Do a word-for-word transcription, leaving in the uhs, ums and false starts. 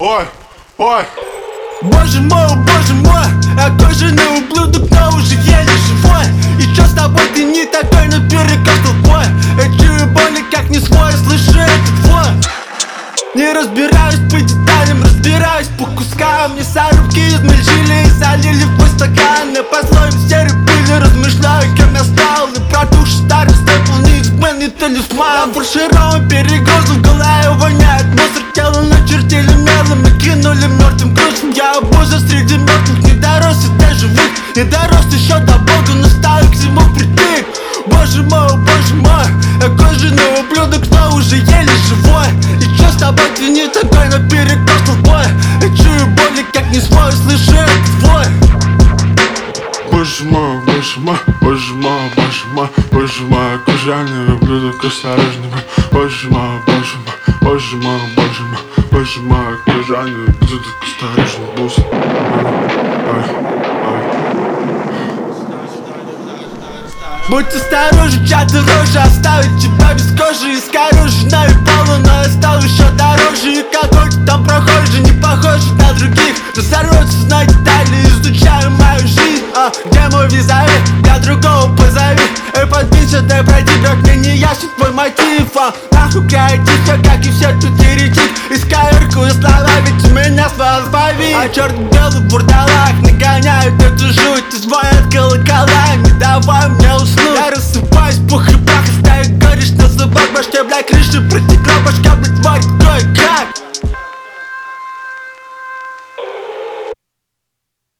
Ой, ой. Боже мой, боже мой, какой же не ублюдок, но уже еле живой. И чё с тобой, ты не такой, но перекос толпой. Я чую боли, как не свой, слышу этот вой. Не разбираюсь по деталям, разбираюсь по кускам. Мне сорубки измельчили и залили в твой стакан. Я под слоем серой пыли размышляю, кем я стал. И про душу старый степл, неизменный талисман. Фарширован перегрузом, в голове воняет мусор. Тело начертили мелом и кинули мертвым грузом. Я обуза среди мертвых, не дорос и до живых. Не дорос еще до Бога, но стал к зиму прийти. Боже мой, боже мой, какой же не ублюдок, но уже еле живой. И чё с тобой, ты не такой, но перекос толпой. Я чую боли, как не свой, слышу этот вой. Боже мой, боже мой, боже мой, боже мой, боже мой, какой же я не ублюдок, осторожный мой. Боже мой, боже мой, боже мой, боже мой, боже мой, какой же я не ублюдок, осторожный босс. Будь осторожен, чья-то рожа оставит тебя без кожи. Искорежена и полу, но я стал еще дороже. И какой-то там прохожий, не похож на других. Разорвется на детали, изучаю мою жизнь. А где мой визави? Я другого позови. Эй, подвинься, дай пройти, как мне не ясен твой мотив. А нахуй креатив, я как и все тут еретик. Исковеркую слова, ведь у меня свой алфавит. А черт-белый в бурдалах нагоняют эту жуть. И звонят колокола, не давай мне уснуть. Я рассыпаюсь по хребтах, оставить горечь на зубах. Башке, бля, крыши протекла, башка, блядь, тварь, кое-как.